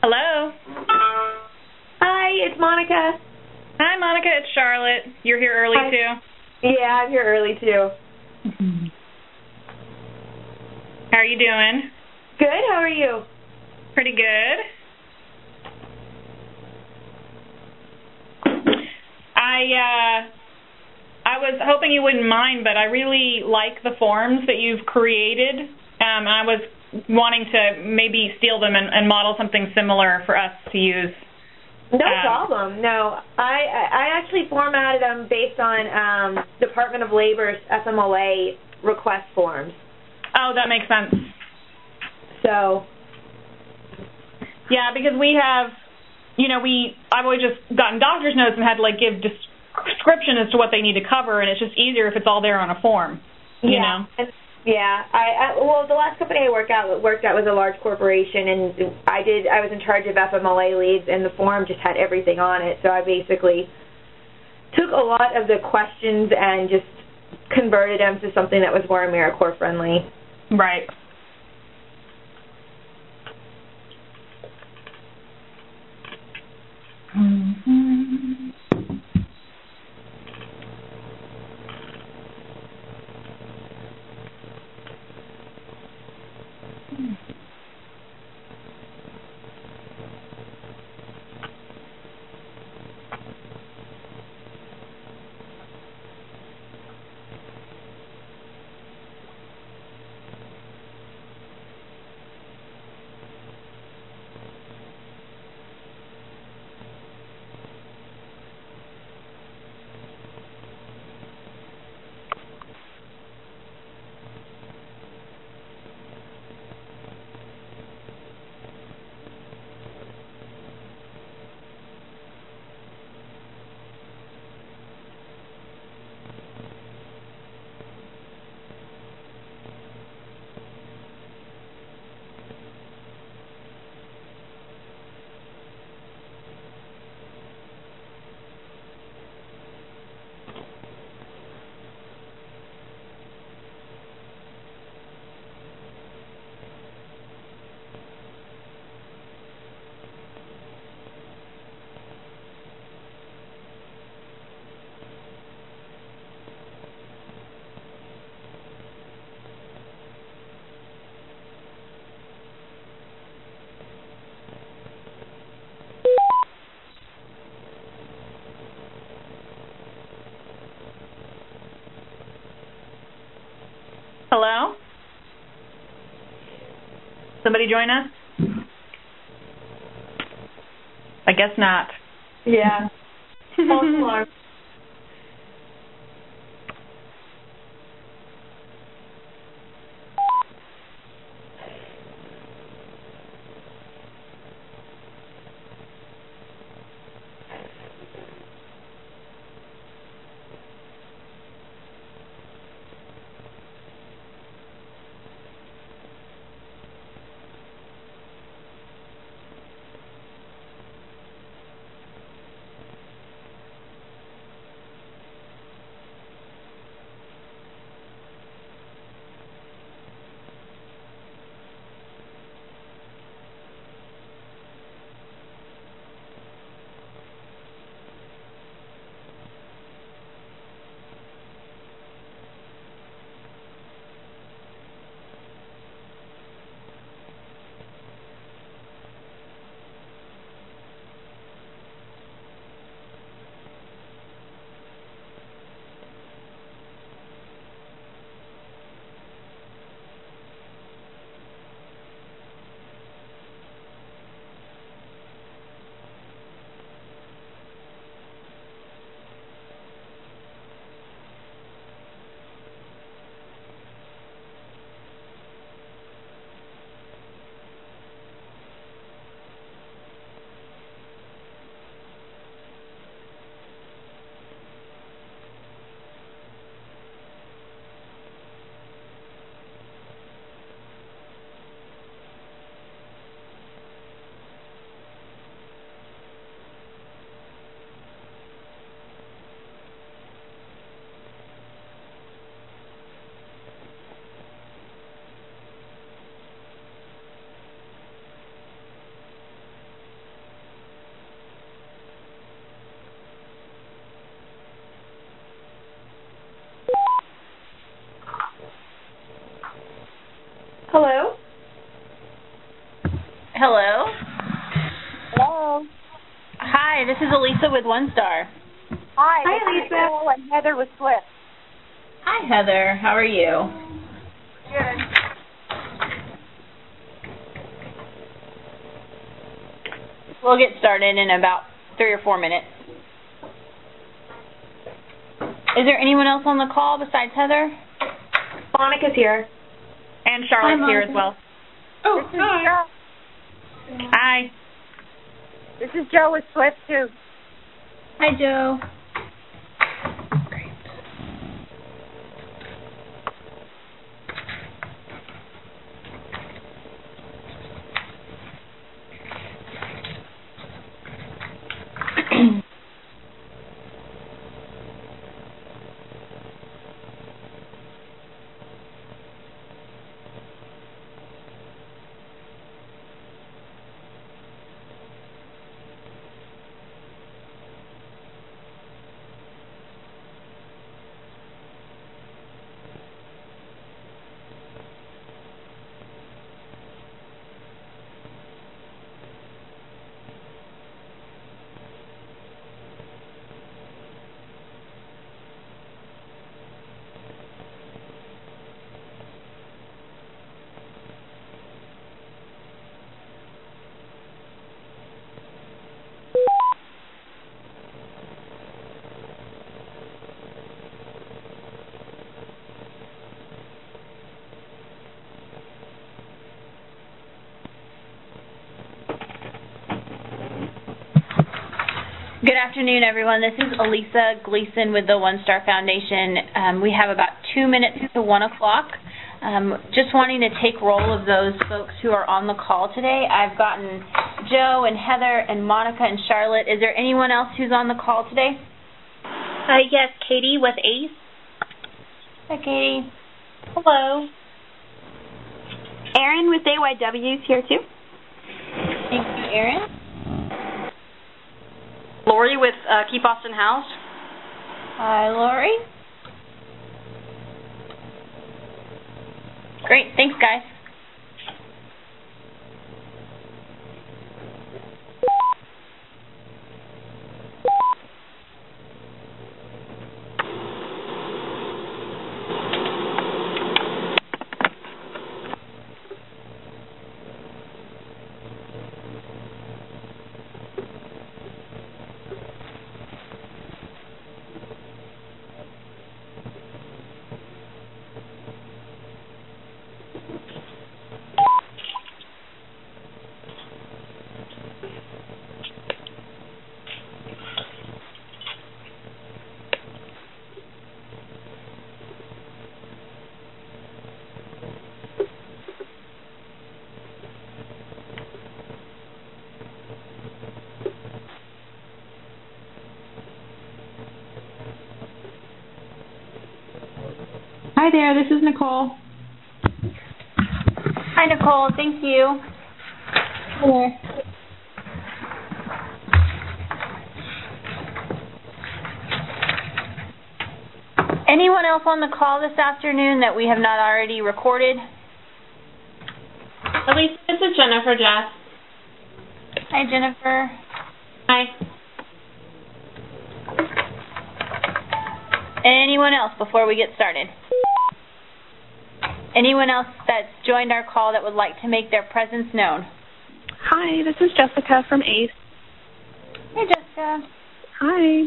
Hello. Hi, it's Monica. Hi, Monica. It's Charlotte. You're here early, Hi. too? Yeah, I'm here early, too. How are you doing? Good. How are you? Pretty good. I was hoping you wouldn't mind, but I really like the forms that you've created. I was wanting to maybe steal them and model something similar for us to use. No problem. No, I actually formatted them based on Department of Labor's FMLA request forms. Oh, that makes sense. So. Yeah, because we have, I've always just gotten doctor's notes and had to give description as to what they need to cover, and it's just easier if it's all there on a form. You know? Yeah, well, the last company I worked at was a large corporation, and I was in charge of FMLA leads, and the form just had everything on it. So I basically took a lot of the questions and just converted them to something that was more AmeriCorps friendly. Right. Hello? Somebody join us? I guess not. Yeah. False alarm. hello. Hello. Hi, this is Elisa with One Star. Hi, Lisa. Nicole and Heather with Swift. Hi, Heather. How are you? Good. We'll get started in about 3 or 4 minutes. Is there anyone else on the call besides Heather? Monica's here. And Charlotte's here as well. Oh, this is Joe. Hi. This is Joe with Swift, too. Hi, Joe. Good afternoon, everyone. This is Elisa Gleason with the One Star Foundation. We have about 2 minutes to 1 o'clock. Just wanting to take roll of those folks who are on the call today. I've gotten Joe and Heather and Monica and Charlotte. Is there anyone else who's on the call today? Yes, Katie with ACE. Hi, Katie. Hello. Erin with AYW is here too. Thank you, Erin. Lori with Keep Austin Housed. Hi, Lori. Great. Thanks, guys. Hi there, this is Nicole. Hi, Nicole. Thank you. Hello. Anyone else on the call this afternoon that we have not already recorded? Elisa, this is Jennifer Jess. Hi, Jennifer. Hi. Anyone else before we get started? Anyone else that's joined our call that would like to make their presence known? Hi, this is Jessica from ACE. Hey, Jessica. Hi.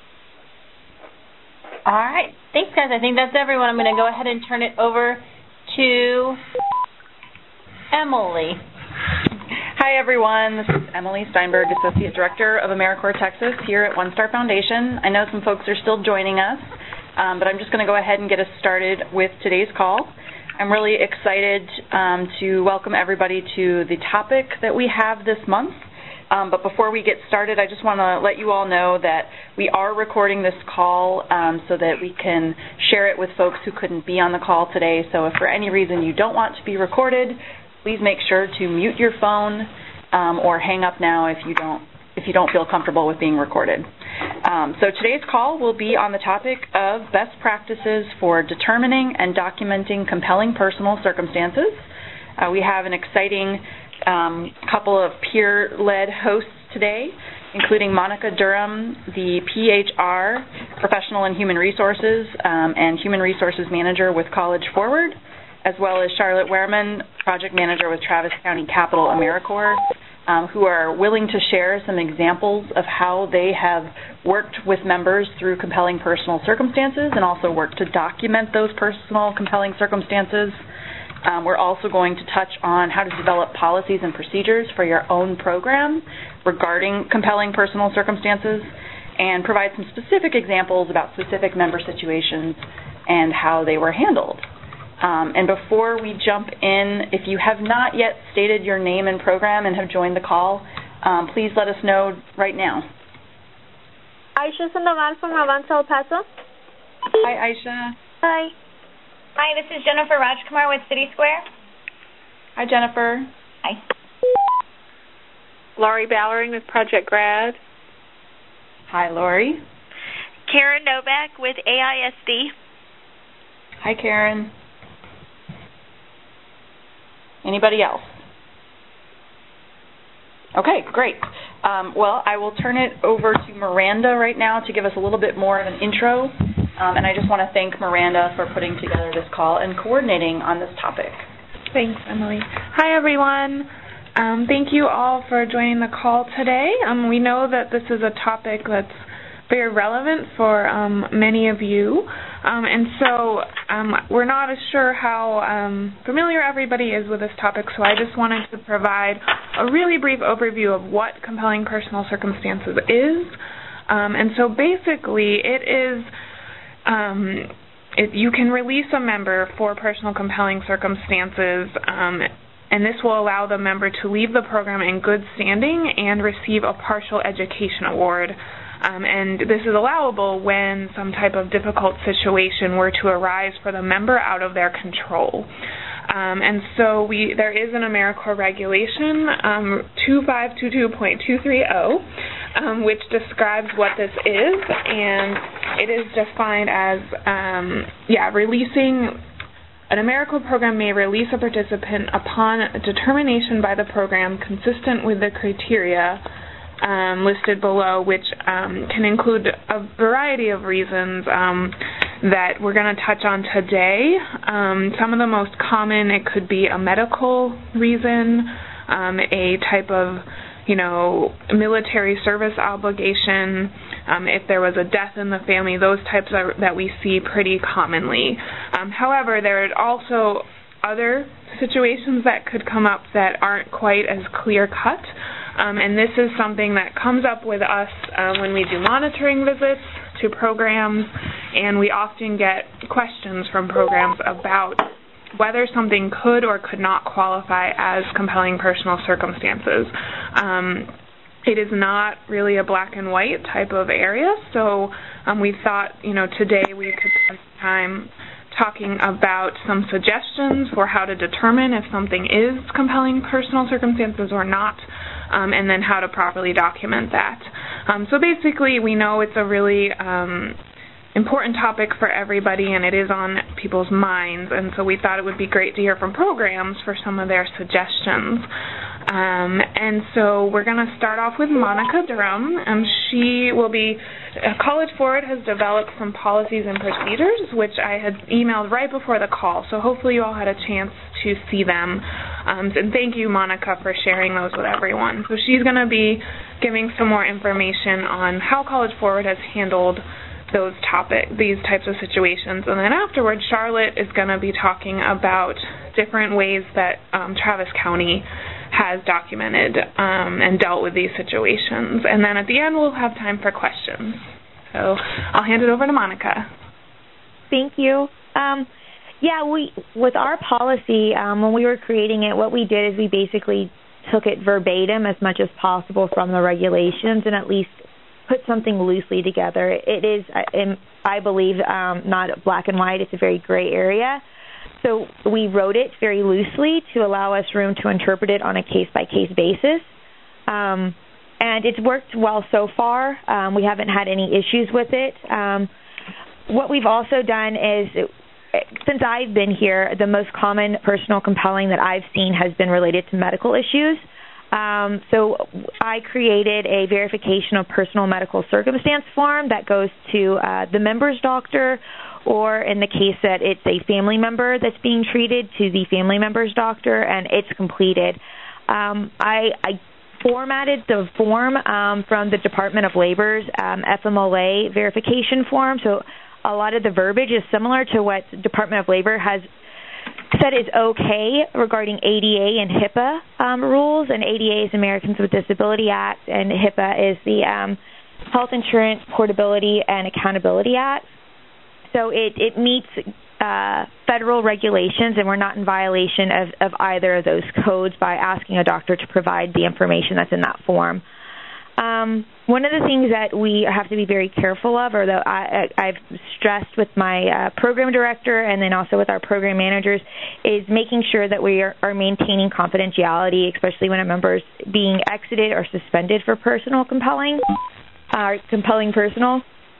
All right. Thanks, guys. I think that's everyone. I'm going to go ahead and turn it over to Emily. Hi, everyone. This is Emily Steinberg, Associate Director of AmeriCorps Texas here at One Star Foundation. I know some folks are still joining us, but I'm just going to go ahead and get us started with today's call. I'm really excited to welcome everybody to the topic that we have this month. But before we get started, I just want to let you all know that we are recording this call so that we can share it with folks who couldn't be on the call today. So if for any reason you don't want to be recorded, please make sure to mute your phone or hang up now if you don't feel comfortable with being recorded. So today's call will be on the topic of best practices for determining and documenting compelling personal circumstances. We have an exciting couple of peer-led hosts today, including Monica Durham, the PHR, Professional and Human Resources, and Human Resources Manager with College Forward, as well as Charlotte Wehrman, Project Manager with Travis County Capital AmeriCorps, who are willing to share some examples of how they have worked with members through compelling personal circumstances and also worked to document those personal compelling circumstances. We're also going to touch on how to develop policies and procedures for your own program regarding compelling personal circumstances and provide some specific examples about specific member situations and how they were handled. And before we jump in, if you have not yet stated your name and program and have joined the call, please let us know right now. Aisha Sandoval from Avanza El Paso. Hi, Aisha. Hi. Hi, this is Jennifer Rajkumar with City Square. Hi, Jennifer. Hi. Laurie Ballering with Project Grad. Hi, Laurie. Karen Novak with AISD. Hi, Karen. Anybody else? Okay, great. Well, I will turn it over to Miranda right now to give us a little bit more of an intro. And I just want to thank Miranda for putting together this call and coordinating on this topic. Thanks, Emily. Hi, everyone. Thank you all for joining the call today. We know that this is a topic that's very relevant for many of you. And so we're not as sure how familiar everybody is with this topic, so I just wanted to provide a really brief overview of what compelling personal circumstances is. And so basically it is you can release a member for personal compelling circumstances, and this will allow the member to leave the program in good standing and receive a partial education award. And this is allowable when some type of difficult situation were to arise for the member out of their control. And so there is an AmeriCorps regulation, 2522.230, which describes what this is, and it is defined as, releasing. An AmeriCorps program may release a participant upon determination by the program consistent with the criteria listed below, which can include a variety of reasons that we're going to touch on today. Some of the most common, it could be a medical reason, a type of, military service obligation, if there was a death in the family, those types that we see pretty commonly. However, there are also other situations that could come up that aren't quite as clear-cut. And this is something that comes up with us when we do monitoring visits to programs, and we often get questions from programs about whether something could or could not qualify as compelling personal circumstances. It is not really a black and white type of area, so we thought, today we could spend some time talking about some suggestions for how to determine if something is compelling personal circumstances or not, and then how to properly document that. So basically, we know it's a really important topic for everybody, and it is on people's minds, and so we thought it would be great to hear from programs for some of their suggestions. And so we're going to start off with Monica Durham. She will be, College Forward has developed some policies and procedures, which I had emailed right before the call, so hopefully you all had a chance to see them. And thank you, Monica, for sharing those with everyone. So she's going to be giving some more information on how College Forward has handled these types of situations. And then afterwards, Charlotte is going to be talking about different ways that Travis County has documented and dealt with these situations. And then at the end, we'll have time for questions. So I'll hand it over to Monica. Thank you. With our policy, when we were creating it, what we did is we basically took it verbatim as much as possible from the regulations and at least put something loosely together. It is, I believe, not black and white. It's a very gray area. So we wrote it very loosely to allow us room to interpret it on a case-by-case basis. And it's worked well so far. We haven't had any issues with it. What we've also done is since I've been here, the most common personal compelling that I've seen has been related to medical issues. So I created a verification of personal medical circumstance form that goes to the member's doctor, or in the case that it's a family member that's being treated, to the family member's doctor, and it's completed. I formatted the form from the Department of Labor's FMLA verification form, so a lot of the verbiage is similar to what the Department of Labor has said is okay regarding ADA and HIPAA rules, and ADA is Americans with Disability Act, and HIPAA is the Health Insurance Portability and Accountability Act. So it meets federal regulations, and we're not in violation of either of those codes by asking a doctor to provide the information that's in that form. One of the things that we have to be very careful of, or that I've stressed with my program director and then also with our program managers, is making sure that we are maintaining confidentiality, especially when a member is being exited or suspended for compelling personal.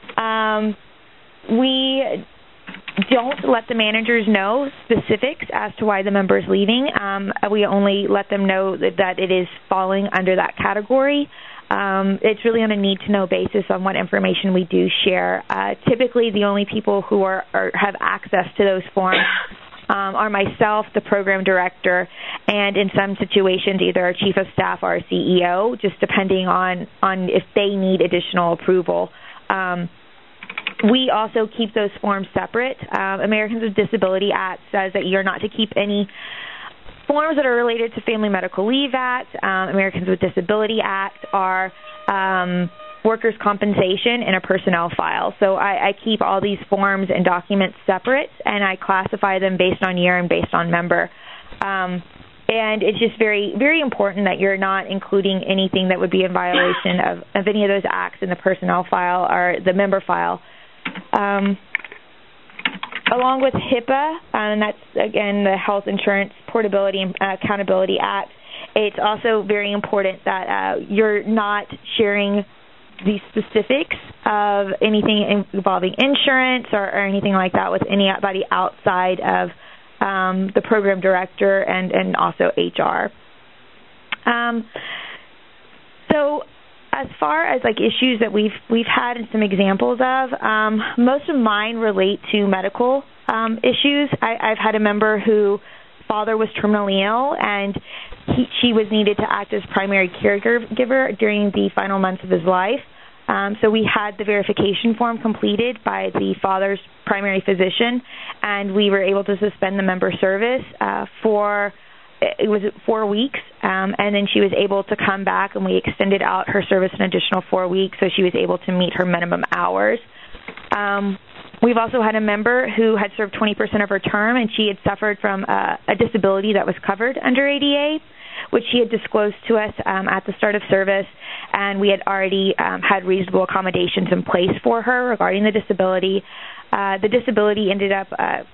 We don't let the managers know specifics as to why the member is leaving. We only let them know that it is falling under that category. It's really on a need-to-know basis on what information we do share. Typically, the only people who have access to those forms are myself, the program director, and in some situations, either our chief of staff or our CEO, just depending on if they need additional approval. We also keep those forms separate. Americans with Disability Act says that you're not to keep any forms that are related to Family Medical Leave Act. Americans with Disability Act are workers' compensation in a personnel file. So I keep all these forms and documents separate, and I classify them based on year and based on member. And it's just very, very important that you're not including anything that would be in violation of any of those acts in the personnel file or the member file. Along with HIPAA, and that's, again, the Health Insurance Portability and Accountability Act, it's also very important that you're not sharing the specifics of anything involving insurance or anything like that with anybody outside of the program director and also HR. So as far as issues that we've had and some examples of, most of mine relate to medical issues. I've had a member whose father was terminally ill, and she was needed to act as primary caregiver during the final months of his life. So we had the verification form completed by the father's primary physician, and we were able to suspend the member service for 4 weeks, and then she was able to come back, and we extended out her service an additional 4 weeks, so she was able to meet her minimum hours. We've also had a member who had served 20% of her term, and she had suffered from a disability that was covered under ADA, which she had disclosed to us at the start of service, and we had already had reasonable accommodations in place for her regarding the disability. The disability ended up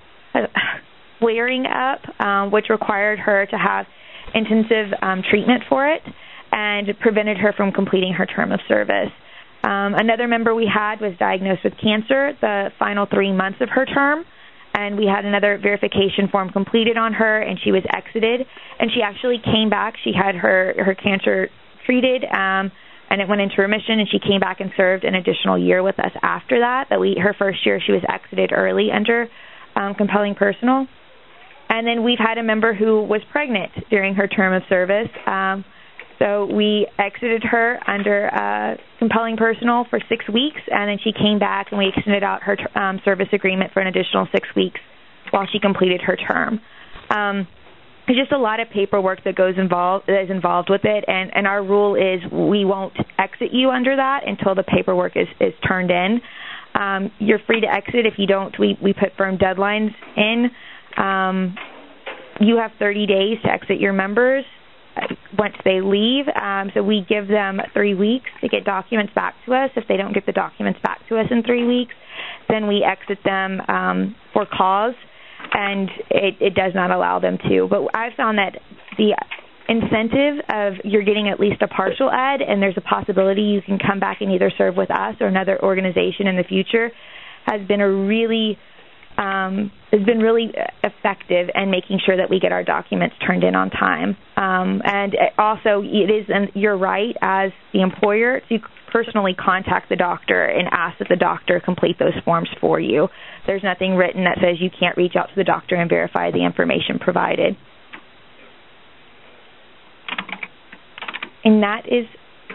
flaring up, which required her to have intensive treatment for it and prevented her from completing her term of service. Another member we had was diagnosed with cancer the final 3 months of her term, and we had another verification form completed on her, and she was exited, and she actually came back. She had her cancer treated, and it went into remission, and she came back and served an additional year with us after that. Her first year, she was exited early under compelling personal. And then we've had a member who was pregnant during her term of service. So we exited her under compelling personal for 6 weeks, and then she came back, and we extended out her service agreement for an additional 6 weeks while she completed her term. There's just a lot of paperwork that is involved with it, and our rule is we won't exit you under that until the paperwork is turned in. You're free to exit if you don't. We put firm deadlines in. You have 30 days to exit your members once they leave. So we give them 3 weeks to get documents back to us. If they don't get the documents back to us in 3 weeks, then we exit them for cause, and it does not allow them to. But I've found that the incentive of you're getting at least a partial ed, and there's a possibility you can come back and either serve with us or another organization in the future, has been a really has been really effective in making sure that we get our documents turned in on time. And also, it is, and you're right, as the employer, to personally contact the doctor and ask that the doctor complete those forms for you. There's nothing written that says you can't reach out to the doctor and verify the information provided. And that is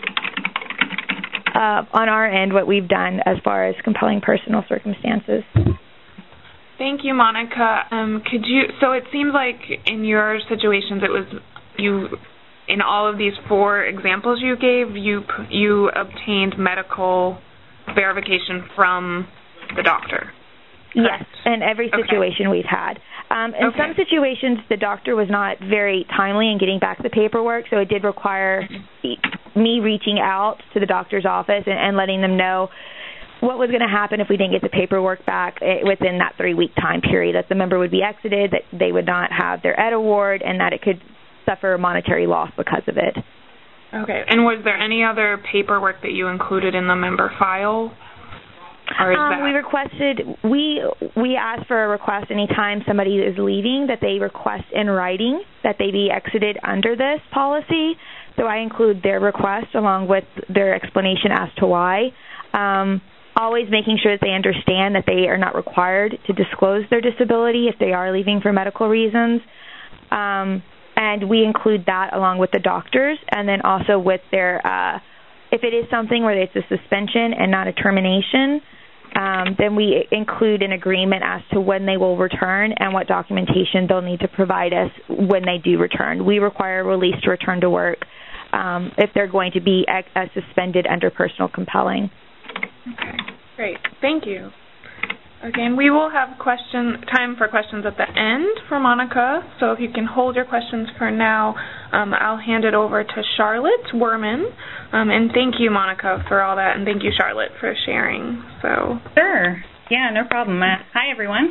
on our end what we've done as far as compelling personal circumstances. Thank you, Monica. Could you? So it seems like in your situations, it was you. In all of these 4 examples you gave, you obtained medical verification from the doctor. Correct? Yes, in every situation we've had. In some situations, the doctor was not very timely in getting back the paperwork, so it did require me reaching out to the doctor's office and letting them know what was going to happen if we didn't get the paperwork back within that 3-week time period, that the member would be exited, that they would not have their Ed Award, and that it could suffer a monetary loss because of it. Okay. And was there any other paperwork that you included in the member file? Or is that... We requested, we asked for a request anytime somebody is leaving that they request in writing that they be exited under this policy. So I include their request along with their explanation as to why. Always making sure that they understand that they are not required to disclose their disability if they are leaving for medical reasons. And we include that along with the doctors, and then also with their, if it is something where it's a suspension and not a termination, then we include an agreement as to when they will return and what documentation they'll need to provide us when they do return. We require a release to return to work if they're going to be suspended under personal compelling. Okay, great. Thank you. Again, we will have time for questions at the end for Monica, so if you can hold your questions for now, I'll hand it over to Charlotte Werman. And thank you, Monica, for all that, and thank you, Charlotte, for sharing. Sure. Yeah, no problem. Hi, everyone.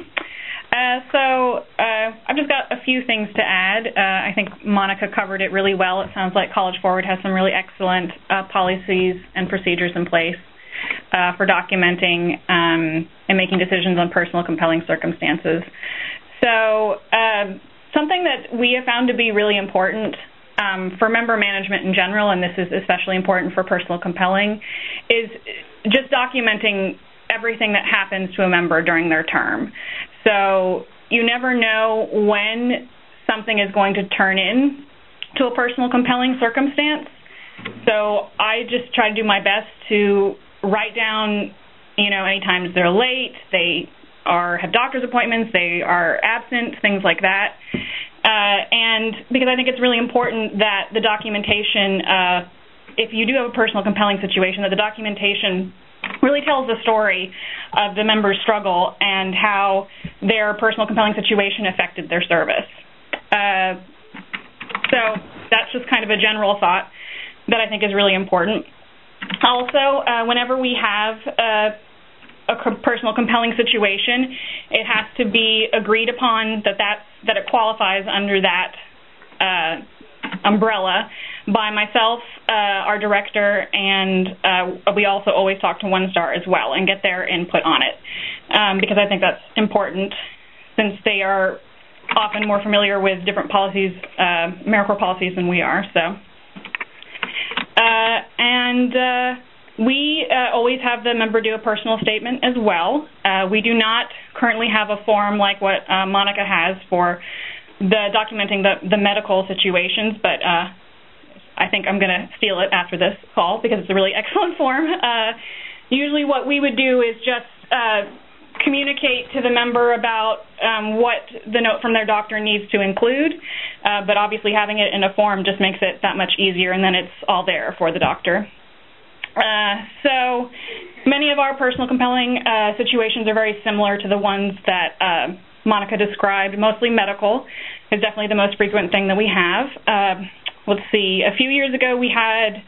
I've just got a few things to add. I think Monica covered it really well. It sounds like College Forward has some really excellent policies and procedures in place for documenting and making decisions on personal compelling circumstances. So something that we have found to be really important for member management in general, and this is especially important for personal compelling, is just documenting everything that happens to a member during their term. So you never know when something is going to turn in to a personal compelling circumstance. So I just try to do my best to write down, any times they're late, they have doctor's appointments, they are absent, things like that. And because I think it's really important that the documentation, if you do have a personal compelling situation, that the documentation really tells the story of the member's struggle and how their personal compelling situation affected their service. So that's just kind of a general thought that I think is really important. Also, whenever we have a personal compelling situation, it has to be agreed upon that it qualifies under that umbrella by myself, our director, and we also always talk to OneStar as well and get their input on it, because I think that's important since they are often more familiar with different policies, AmeriCorps policies, than we are. We always have the member do a personal statement as well. We do not currently have a form like what Monica has for the documenting the medical situations, but I think I'm going to steal it after this call because it's a really excellent form. Usually what we would do is just communicate to the member about what the note from their doctor needs to include, but obviously having it in a form just makes it that much easier, and then it's all there for the doctor. So many of our personal compelling situations are very similar to the ones that Monica described. Mostly medical is definitely the most frequent thing that we have. Let's see, a few years ago we had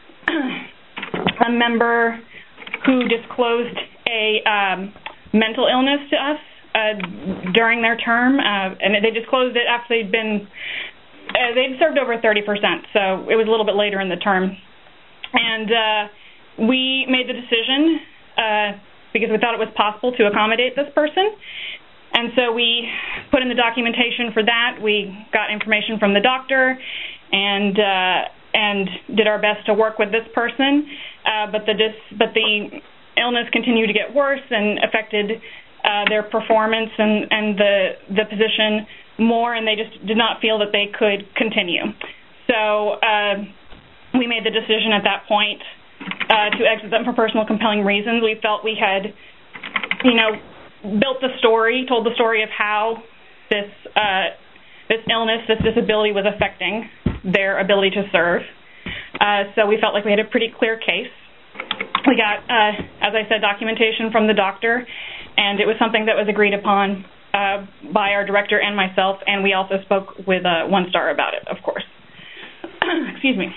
a member who disclosed a mental illness to us during their term, and they disclosed it after they'd served over 30%, so it was a little bit later in the term. And we made the decision, because we thought it was possible to accommodate this person, And so we put in the documentation for that. We got information from the doctor and did our best to work with this person, but the illness continued to get worse and affected their performance and the position more, and they just did not feel that they could continue. So we made the decision at that point to exit them for personal compelling reasons. We felt we had, told the story of how this illness, this disability was affecting their ability to serve. So we felt like we had a pretty clear case. We got, as I said, documentation from the doctor, and it was something that was agreed upon by our director and myself, and we also spoke with OneStar about it, of course. Excuse me.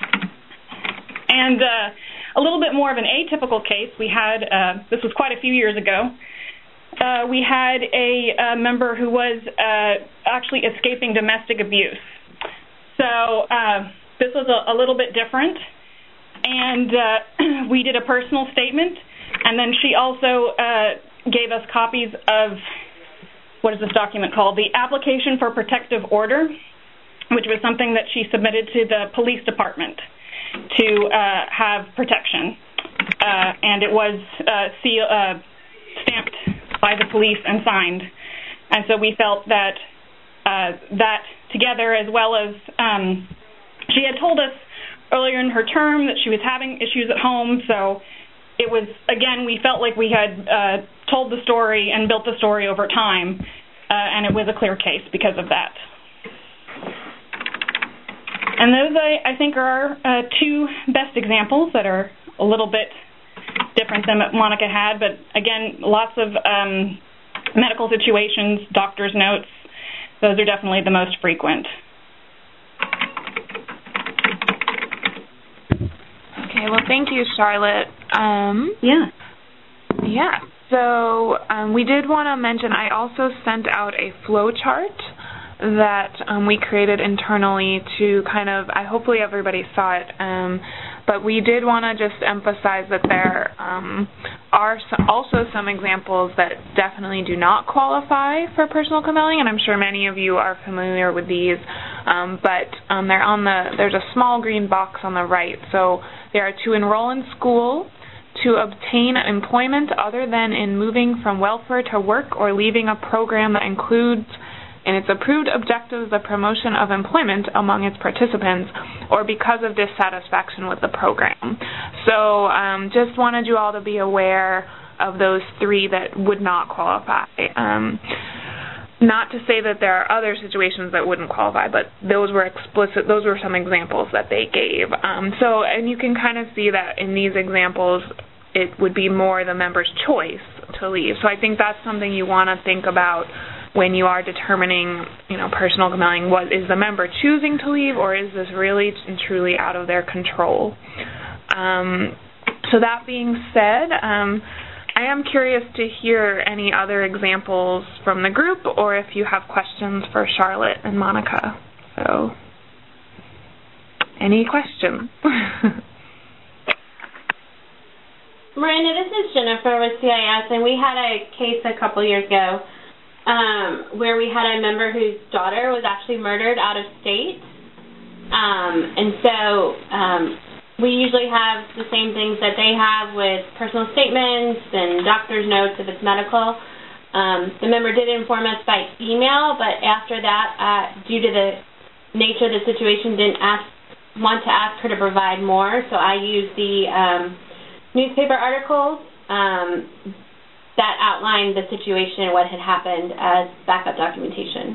And a little bit more of an atypical case, we had, this was quite a few years ago, we had a member who was actually escaping domestic abuse. So this was a little bit different, and we did a personal statement, and then she also gave us copies of, what is this document called? The Application for Protective Order, which was something that she submitted to the police department to have protection. And it was stamped by the police and signed. And so we felt that that together, as well as she had told us earlier in her term that she was having issues at home, so it was, again, we felt like we had told the story and built the story over time, and it was a clear case because of that. And those, I think, are our two best examples that are a little bit different than what Monica had, but again, lots of medical situations, doctor's notes, those are definitely the most frequent. Okay, well, thank you, Charlotte. Yeah, so we did want to mention, I also sent out a flow chart that we created internally to kind of, hopefully everybody saw it, but we did want to just emphasize that there are also some examples that definitely do not qualify for personal compelling, and I'm sure many of you are familiar with these, but there's a small green box on the right. So they are to enroll in school, to obtain employment other than in moving from welfare to work or leaving a program that includes in its approved objectives the promotion of employment among its participants, or because of dissatisfaction with the program. So just wanted you all to be aware of those three that would not qualify. Not to say that there are other situations that wouldn't qualify, but those were explicit. Those were some examples that they gave. And you can kind of see that in these examples, it would be more the member's choice to leave. So I think that's something you want to think about when you are determining, personal compelling. Is the member choosing to leave, or is this really and truly out of their control? So that being said, I am curious to hear any other examples from the group, or if you have questions for Charlotte and Monica. So, any questions? Miranda, this is Jennifer with CIS, and we had a case a couple years ago where we had a member whose daughter was actually murdered out of state. And so we usually have the same things that they have with personal statements and doctor's notes if it's medical. The member did inform us by email, but after that, due to the nature of the situation, didn't want to ask her to provide more. So I used the newspaper articles that outlined the situation and what had happened as backup documentation.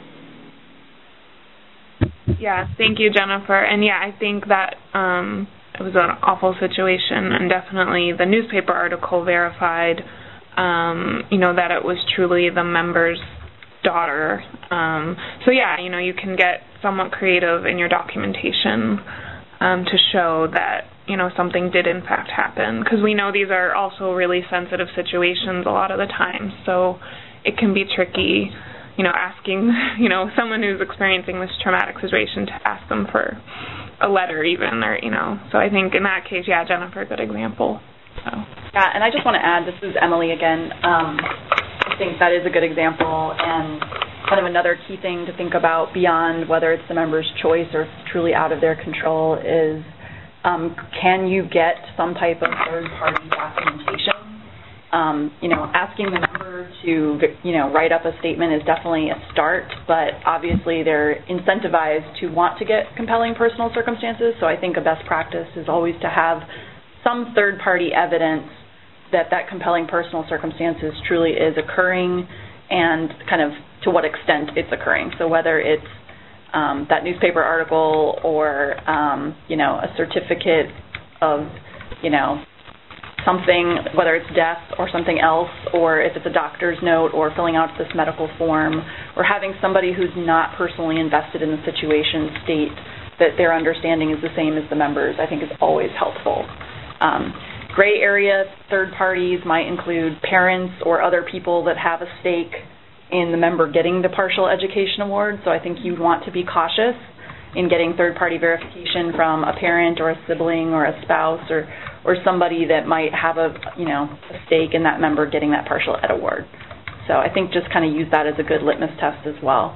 Yeah, thank you, Jennifer. And yeah, I think that it was an awful situation, and definitely the newspaper article verified, that it was truly the member's daughter. So yeah, you can get somewhat creative in your documentation to show that something did in fact happen, because we know these are also really sensitive situations a lot of the time, so it can be tricky, asking, someone who's experiencing this traumatic situation to ask them for a letter even, or, so I think in that case, yeah, Jennifer, good example. So. Yeah, and I just want to add, this is Emily again. think that is a good example, and kind of another key thing to think about beyond whether it's the member's choice or it's truly out of their control is can you get some type of third-party documentation? Asking the member to, write up a statement is definitely a start, but obviously they're incentivized to want to get compelling personal circumstances, so I think a best practice is always to have some third-party evidence that compelling personal circumstances truly is occurring and kind of to what extent it's occurring. So whether it's that newspaper article or, a certificate of, something, whether it's death or something else, or if it's a doctor's note or filling out this medical form, or having somebody who's not personally invested in the situation state that their understanding is the same as the members, I think is always helpful. Gray area third parties might include parents or other people that have a stake in the member getting the partial education award, so I think you want to be cautious in getting third-party verification from a parent or a sibling or a spouse or somebody that might have a stake in that member getting that partial ed award. So I think just kind of use that as a good litmus test as well.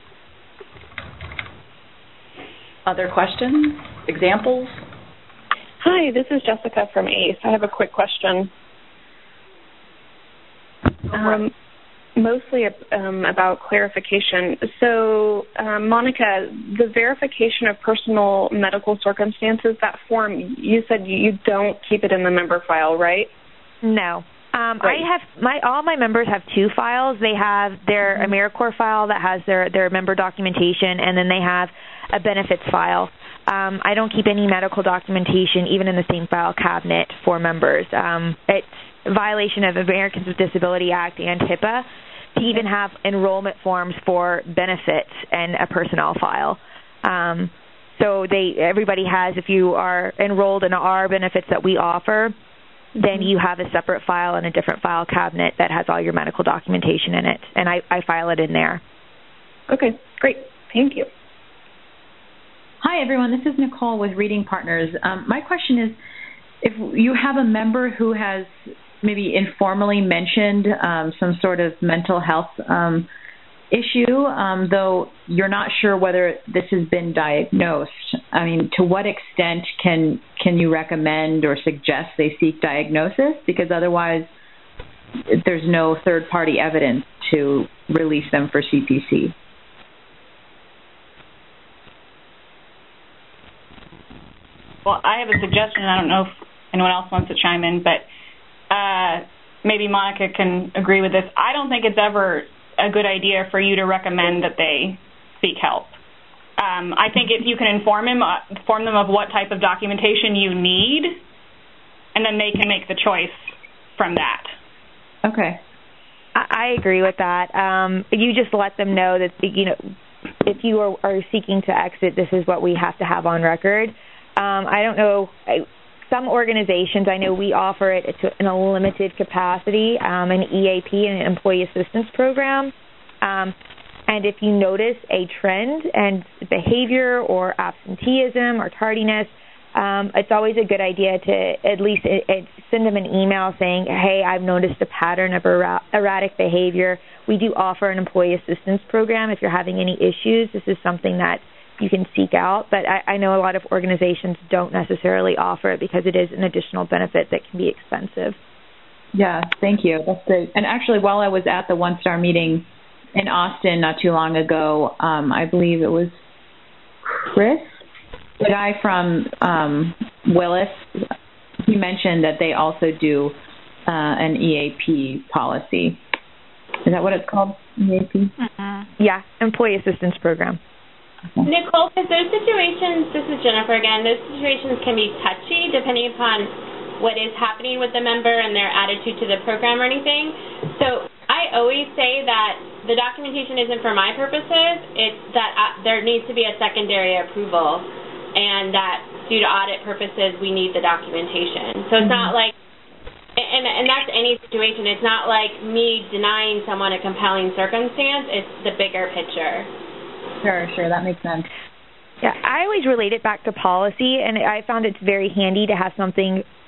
Other questions? Examples? Hi, this is Jessica from ACE. I have a quick question. Mostly about clarification. So, Monica, the verification of personal medical circumstances, that form, you said you don't keep it in the member file, right? No. Right. All my members have two files. They have their AmeriCorps file that has their member documentation, and then they have a benefits file. I don't keep any medical documentation, even in the same file cabinet for members. It's a violation of Americans with Disability Act and HIPAA to even have enrollment forms for benefits and a personnel file. So everybody has, if you are enrolled in our benefits that we offer, then you have a separate file and a different file cabinet that has all your medical documentation in it, and I file it in there. Okay, great. Thank you. Hi, everyone. This is Nicole with Reading Partners. My question is, if you have a member who has maybe informally mentioned some sort of mental health issue, though you're not sure whether this has been diagnosed, I mean, to what extent can you recommend or suggest they seek diagnosis? Because otherwise there's no third-party evidence to release them for CPC. Well, I have a suggestion. I don't know if anyone else wants to chime in, but maybe Monica can agree with this. I don't think it's ever a good idea for you to recommend that they seek help. I think if you can inform them of what type of documentation you need, and then they can make the choice from that. Okay. I agree with that. You just let them know that, if you are seeking to exit, this is what we have to have on record. I don't know. Some organizations, I know we offer it in a limited capacity, an EAP, an Employee Assistance Program. And if you notice a trend and behavior or absenteeism or tardiness, it's always a good idea to at least send them an email saying, hey, I've noticed a pattern of erratic behavior. We do offer an Employee Assistance Program. If you're having any issues, this is something that you can seek out, but I know a lot of organizations don't necessarily offer it because it is an additional benefit that can be expensive. Yeah, thank you. That's great. And actually, while I was at the One Star meeting in Austin not too long ago, I believe it was Chris, the guy from Willis, he mentioned that they also do an EAP policy. Is that what it's called, EAP? Yeah, Employee Assistance Program. Nicole, because those situations, this is Jennifer again, those situations can be touchy depending upon what is happening with the member and their attitude to the program or anything. So I always say that the documentation isn't for my purposes, it's that there needs to be a secondary approval, and that due to audit purposes we need the documentation. So it's not like, and that's any situation, it's not like me denying someone a compelling circumstance, it's the bigger picture. Sure, that makes sense. Yeah, I always relate it back to policy, and I found it's very handy to have something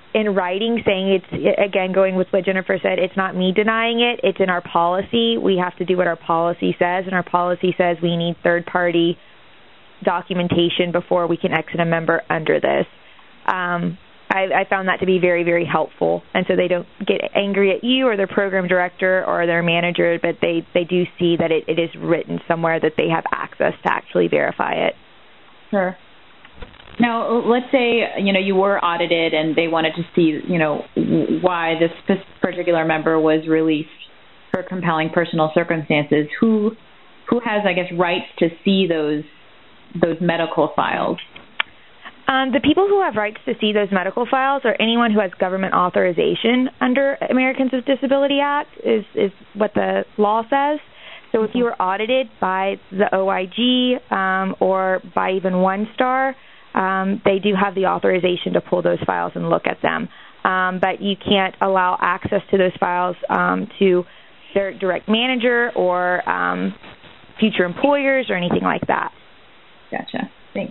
in writing saying it's, again, going with what Jennifer said, it's not me denying it. It's in our policy. We have to do what our policy says, and our policy says we need third-party documentation before we can exit a member under this. I found that to be very, very helpful, and so they don't get angry at you or their program director or their manager, but they do see that it is written somewhere that they have access to actually verify it. Sure. Now, let's say, you were audited and they wanted to see, why this particular member was released for compelling personal circumstances. Who has, I guess, rights to see those medical files? The people who have rights to see those medical files are anyone who has government authorization under Americans with Disability Act is what the law says. So if you were audited by the OIG or by even One Star, they do have the authorization to pull those files and look at them. But you can't allow access to those files to their direct manager or future employers or anything like that. Gotcha. Thanks.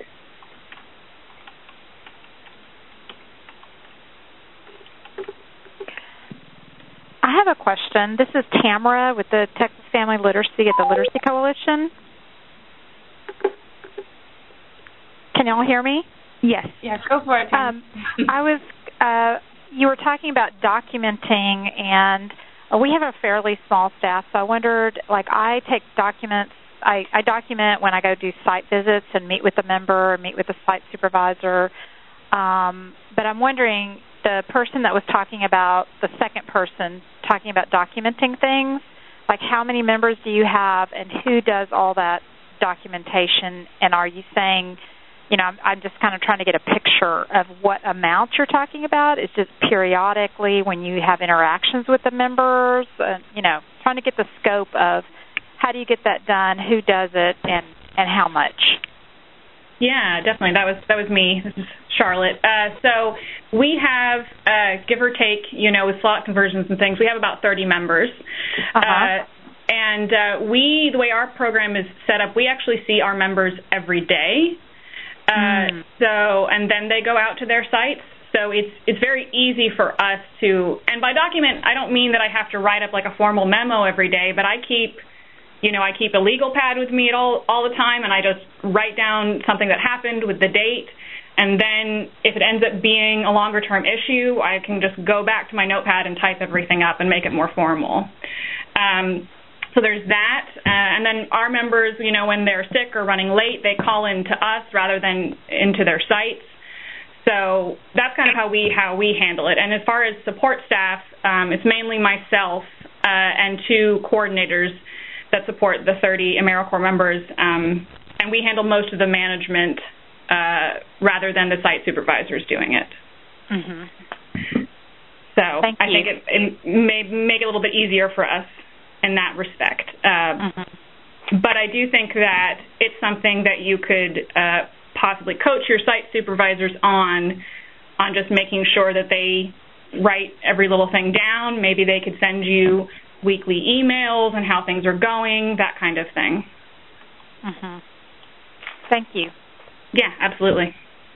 I have a question. This is Tamara with the Texas Family Literacy at the Literacy Coalition. Can y'all hear me? Yes. Yes, go for it. You were talking about documenting, and we have a fairly small staff, so I wondered, I take documents. I document when I go do site visits and meet with the member, meet with the site supervisor. But I'm wondering, the person that was talking about, the second person talking about documenting things, how many members do you have and who does all that documentation? And are you saying, I'm just kind of trying to get a picture of what amount you're talking about. Is just periodically when you have interactions with the members, trying to get the scope of how do you get that done, who does it, and how much? Yeah, definitely. That was me. This is Charlotte. So we have, give or take, with slot conversions and things, we have about 30 members. And the way our program is set up, we actually see our members every day. And then they go out to their sites. So it's very easy for us to, and by document, I don't mean that I have to write up a formal memo every day, but I keep a legal pad with me all the time, and I just write down something that happened with the date. And then if it ends up being a longer-term issue, I can just go back to my notepad and type everything up and make it more formal. So there's that. And then our members, when they're sick or running late, they call in to us rather than into their sites. So that's kind of how we handle it. And as far as support staff, it's mainly myself and two coordinators that support the 30 AmeriCorps members, and we handle most of the management rather than the site supervisors doing it. Mm-hmm. So I think it may make it a little bit easier for us in that respect. But I do think that it's something that you could possibly coach your site supervisors on just making sure that they write every little thing down. Maybe they could send you weekly emails and how things are going, that kind of thing. Mm-hmm. Thank you. Yeah, absolutely.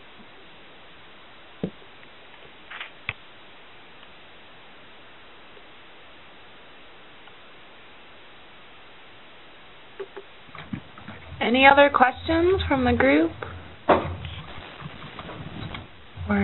Any other questions from the group? Or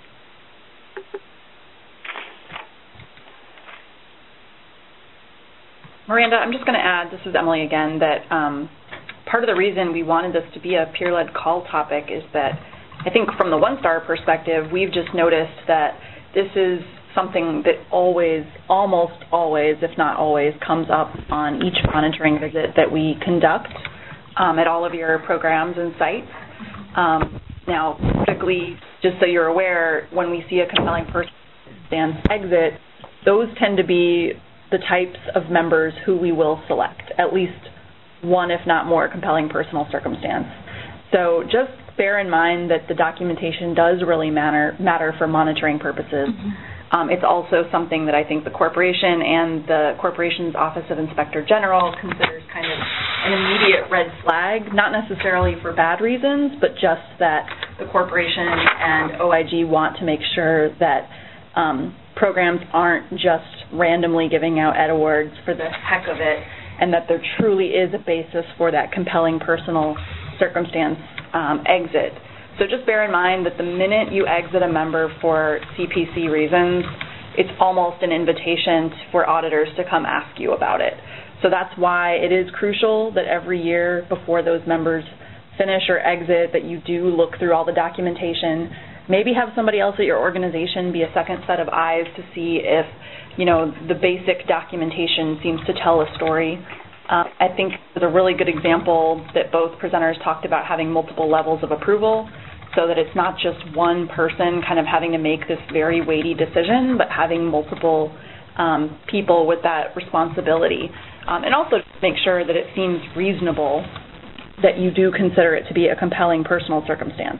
Miranda, I'm just going to add, this is Emily again, that part of the reason we wanted this to be a peer-led call topic is that I think from the One Star perspective, we've just noticed that this is something that almost always, if not always, comes up on each monitoring visit that we conduct at all of your programs and sites. Now, typically, just so you're aware, when we see a compelling circumstance exit, those tend to be the types of members who we will select, at least one, if not more, compelling personal circumstance. So just bear in mind that the documentation does really matter for monitoring purposes. It's also something that I think the corporation and the corporation's Office of Inspector General considers kind of an immediate red flag, not necessarily for bad reasons, but just that the corporation and OIG want to make sure that programs aren't just randomly giving out Ed Awards for the heck of it, and that there truly is a basis for that compelling personal circumstance exit. So just bear in mind that the minute you exit a member for CPC reasons, it's almost an invitation for auditors to come ask you about it. So that's why it is crucial that every year before those members finish or exit that you do look through all the documentation. Maybe have somebody else at your organization be a second set of eyes to see if, the basic documentation seems to tell a story. I think there's a really good example that both presenters talked about having multiple levels of approval so that it's not just one person kind of having to make this very weighty decision, but having multiple people with that responsibility. And also make sure that it seems reasonable that you do consider it to be a compelling personal circumstance.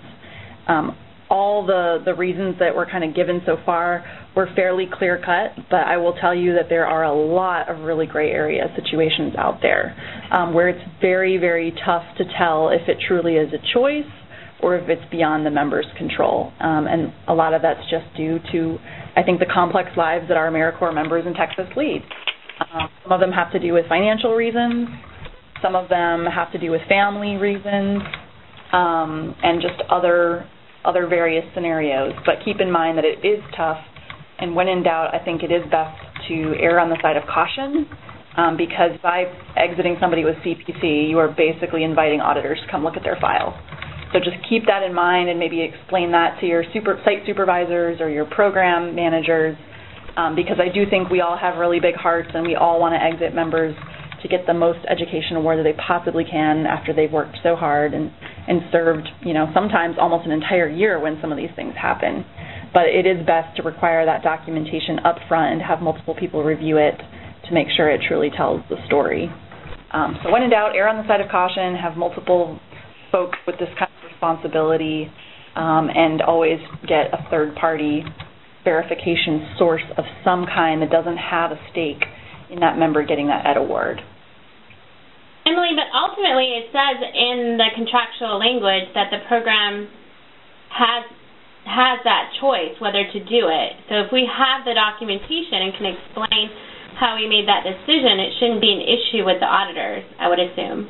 All the reasons that were kind of given so far were fairly clear-cut, but I will tell you that there are a lot of really gray area situations out there where it's very, very tough to tell if it truly is a choice or if it's beyond the member's control. And a lot of that's just due to, I think, the complex lives that our AmeriCorps members in Texas lead. Some of them have to do with financial reasons. Some of them have to do with family reasons and just other various scenarios. But keep in mind that it is tough, and when in doubt, I think it is best to err on the side of caution because by exiting somebody with CPC, you are basically inviting auditors to come look at their file. So just keep that in mind and maybe explain that to your site supervisors or your program managers because I do think we all have really big hearts and we all want to exit members to get the most education award that they possibly can after they've worked so hard and served, sometimes almost an entire year when some of these things happen. But it is best to require that documentation up front and have multiple people review it to make sure it truly tells the story. So when in doubt, err on the side of caution, have multiple folks with this kind of responsibility, and always get a third-party verification source of some kind that doesn't have a stake in that member getting that Ed Award. Emily, but ultimately it says in the contractual language that the program has that choice whether to do it. So if we have the documentation and can explain how we made that decision, it shouldn't be an issue with the auditors, I would assume.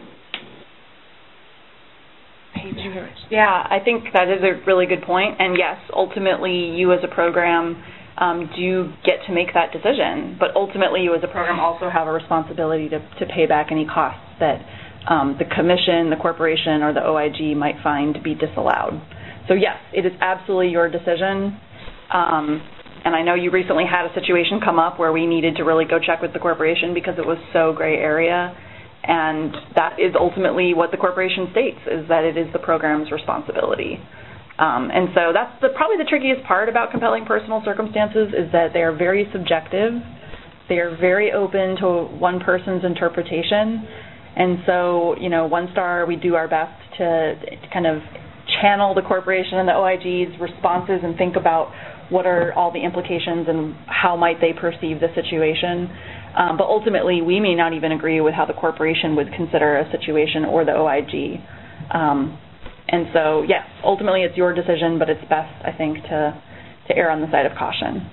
Yeah, I think that is a really good point. And yes, ultimately you as a program do get to make that decision. But ultimately you as a program also have a responsibility to pay back any costs that the commission, the corporation, or the OIG might find to be disallowed. So yes, it is absolutely your decision. And I know you recently had a situation come up where we needed to really go check with the corporation because it was so gray area. And that is ultimately what the corporation states, is that it is the program's responsibility. And so that's probably the trickiest part about compelling personal circumstances is that they are very subjective. They are very open to one person's interpretation. And so, OneStar, we do our best to kind of channel the corporation and the OIG's responses and think about what are all the implications and how might they perceive the situation. But ultimately, we may not even agree with how the corporation would consider a situation or the OIG. And so, yes, ultimately it's your decision, but it's best, I think, to err on the side of caution.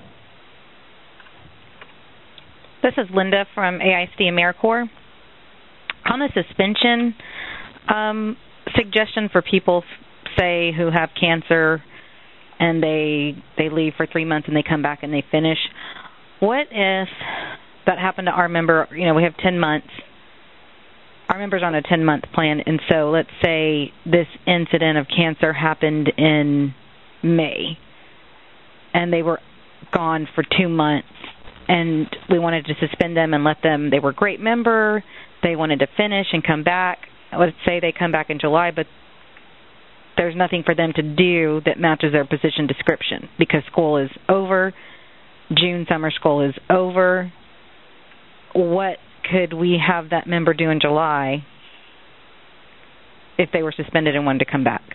This is Linda from AISD AmeriCorps. On the suspension suggestion for people, say, who have cancer and they leave for 3 months and they come back and they finish, what if that happened to our member? We have 10 months. Our member's on a 10-month plan, and so let's say this incident of cancer happened in May, and they were gone for 2 months, and we wanted to suspend them and let them, they were a great member, they wanted to finish and come back. Let's say they come back in July, but there's nothing for them to do that matches their position description because school is over, June summer school is over. What could we have that member do in July if they were suspended and wanted to come back?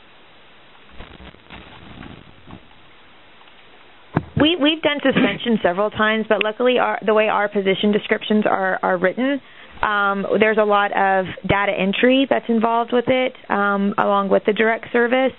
We've done suspension several times, but luckily the way our position descriptions are written, there's a lot of data entry that's involved with it, along with the direct service.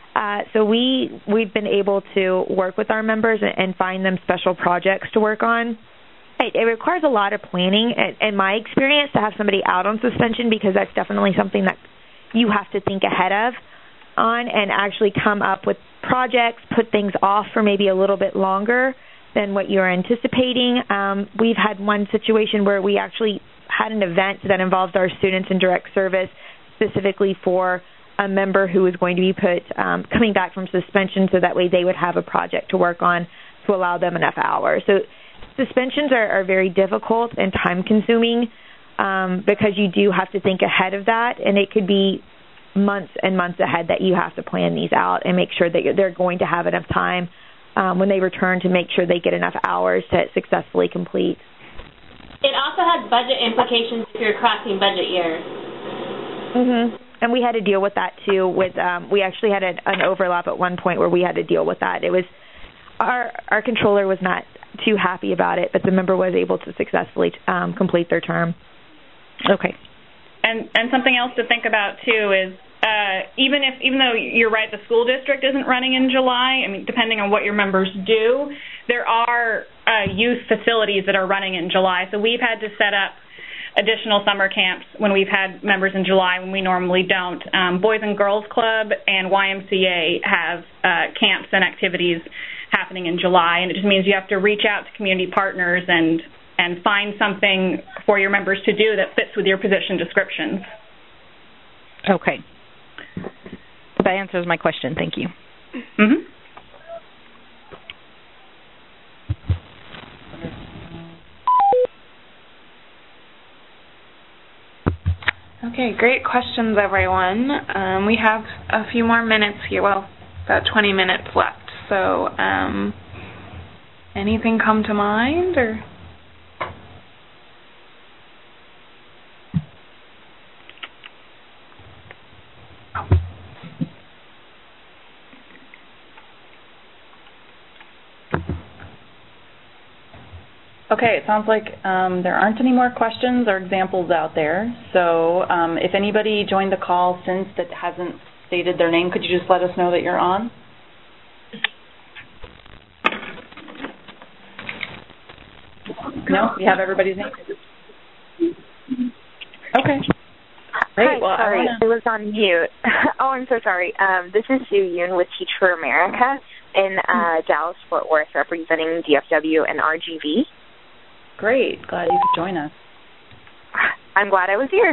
So we've been able to work with our members and find them special projects to work on. It requires a lot of planning, in my experience, to have somebody out on suspension, because that's definitely something that you have to think ahead of on and actually come up with projects, put things off for maybe a little bit longer than what you're anticipating. We've had one situation where we actually had an event that involved our students in direct service specifically for a member who was going to be coming back from suspension, so that way they would have a project to work on to allow them enough hours. So suspensions are very difficult and time-consuming because you do have to think ahead of that, and it could be months and months ahead that you have to plan these out and make sure that they're going to have enough time when they return to make sure they get enough hours to successfully complete. It also has budget implications if you're crossing budget years. Mhm. And we had to deal with that too. We actually had an overlap at one point where we had to deal with that. It was our controller was not too happy about it, but the member was able to successfully complete their term. Okay. And something else to think about too is even though you're right, the school district isn't running in July. I mean, depending on what your members do, there are youth facilities that are running in July. So we've had to set up additional summer camps when we've had members in July when we normally don't. Boys and Girls Club and YMCA have camps and activities happening in July, and it just means you have to reach out to community partners and find something for your members to do that fits with your position descriptions. Okay. That answers my question. Thank you. Mm-hmm. Okay, great questions, everyone. We have a few more minutes here. Well, about 20 minutes left. So, anything come to mind, or? Okay, it sounds like there aren't any more questions or examples out there. So if anybody joined the call since that hasn't stated their name, could you just let us know that you're on? No? You have everybody's name? Okay. Great. Hi, well, sorry, I was on mute. Oh, I'm so sorry. This is Sue Yoon with Teach for America in Dallas-Fort Worth, representing DFW and RGV. Great. Glad you could join us. I'm glad I was here.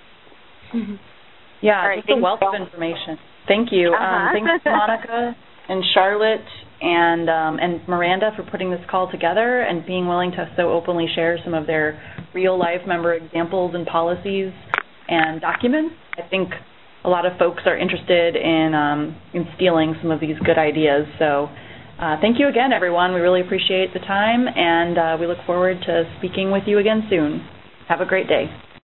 Yeah, right, just a wealth of information. Thank you. Thanks to Monica and Charlotte and Miranda for putting this call together and being willing to so openly share some of their real-life member examples and policies and documents. I think a lot of folks are interested in stealing some of these good ideas. So thank you again, everyone. We really appreciate the time, and we look forward to speaking with you again soon. Have a great day.